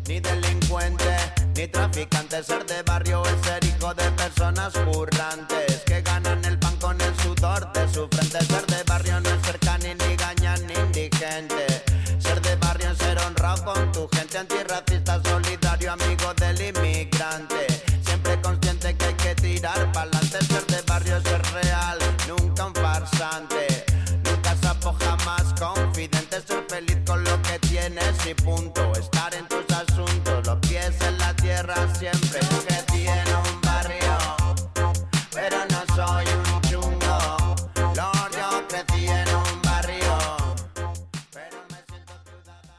ni delincuente, ni traficante. Ser de barrio es ser hijo de personas currantes que ganan el pan con el sudor de su frente. Ser de barrio no es ser cani, ni gañán, ni indigente. Ser de barrio es ser honrado con tu gente, antirracista, solidario, amigo del inmigrante. Siempre consciente que hay que tirar pa'lante. Ser de barrio es ser real, nunca un farsante. Nunca sapo, jamás confidente. Ser feliz con lo que tienes y punto. Estar en tus asuntos, los pies en la tierra siempre.